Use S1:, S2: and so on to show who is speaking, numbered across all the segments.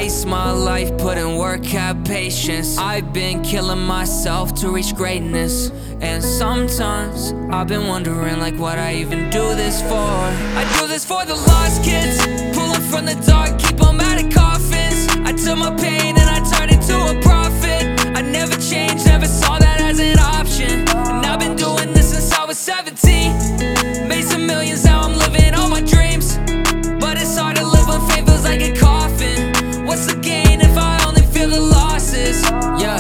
S1: chase my life, put in work, have patience. I've been killing myself to reach greatness. And sometimes I've been wondering like what I even do this for. I do this for the lost kids, pulling from the dark, keep them out of coffins. I took my pain and I turned it to a profit. I never changed, never saw that as an option. And I've been doing this since I was 17. Made some millions, now I'm living all my dreams. But it's hard to live when fame feels like a coffin. What's the gain if I only feel the losses? Yeah,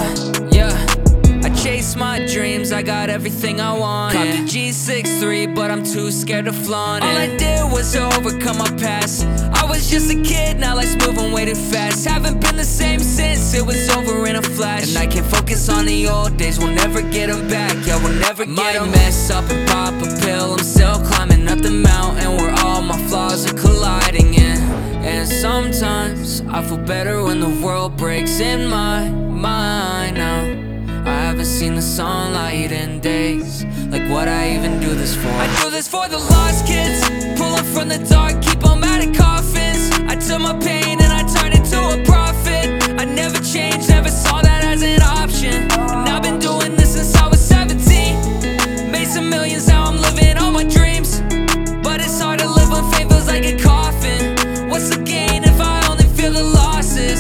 S1: I chase my dreams, I got everything I want. Cop the G63, but I'm too scared to flaunt it. All I did was overcome my past. I was just a kid, now life's moving way too fast. Haven't been the same since, it was over in a flash. And I can't focus on the old days, we'll never get them back. Yeah, we'll never get them. Might mess up and pop a pill, I'm still climbing up the mountain where all my flaws are colliding in. And sometimes I feel better when the world breaks in my mind now. I haven't seen the sunlight in days. Like what I even do this for? I do this for the lost kids, pulling from the dark, keep them out of coffins. I took my pain and I turned it to a profit. I never changed, never saw that as an option. And I've been doing this since I was 17. Made some millions, now I'm living all my dreams. But it's hard to live when fame feels like a coffin. What's the gain if I only feel the losses?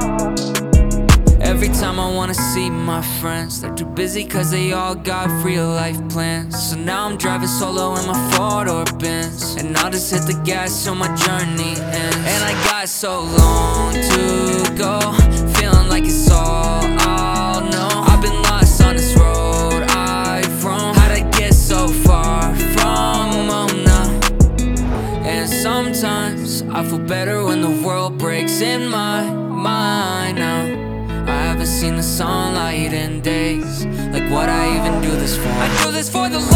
S1: Every time I wanna see my friends, they're too busy cause they all got real life plans. So now I'm driving solo in my four-door Benz, and I'll just hit the gas till my journey ends. And I got so long to go, feeling like it's all I'll know. I've been lost on this road I've roamed. How'd I get so far from home now? And sometimes I feel better when the world breaks in my mind now. I haven't seen the sunlight in days. Like what I even do this for? I do this for the